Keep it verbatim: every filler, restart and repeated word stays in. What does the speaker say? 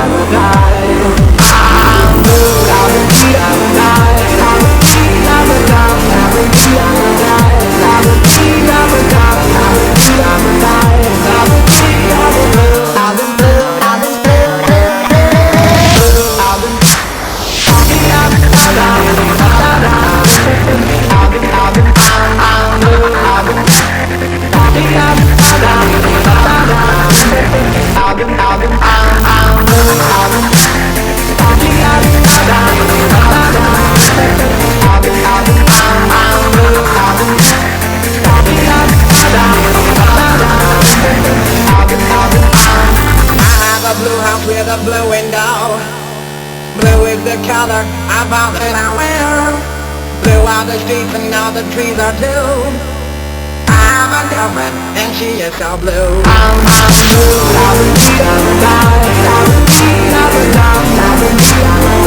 With a blue window, blue is the color of all that I wear. Blue are the streets and all the trees are blue. I have a girlfriend and she is so blue. I'm, I'm blue, I'm blue, I'm blue, I'm blue, I'm blue, I'm blue, I'm blue.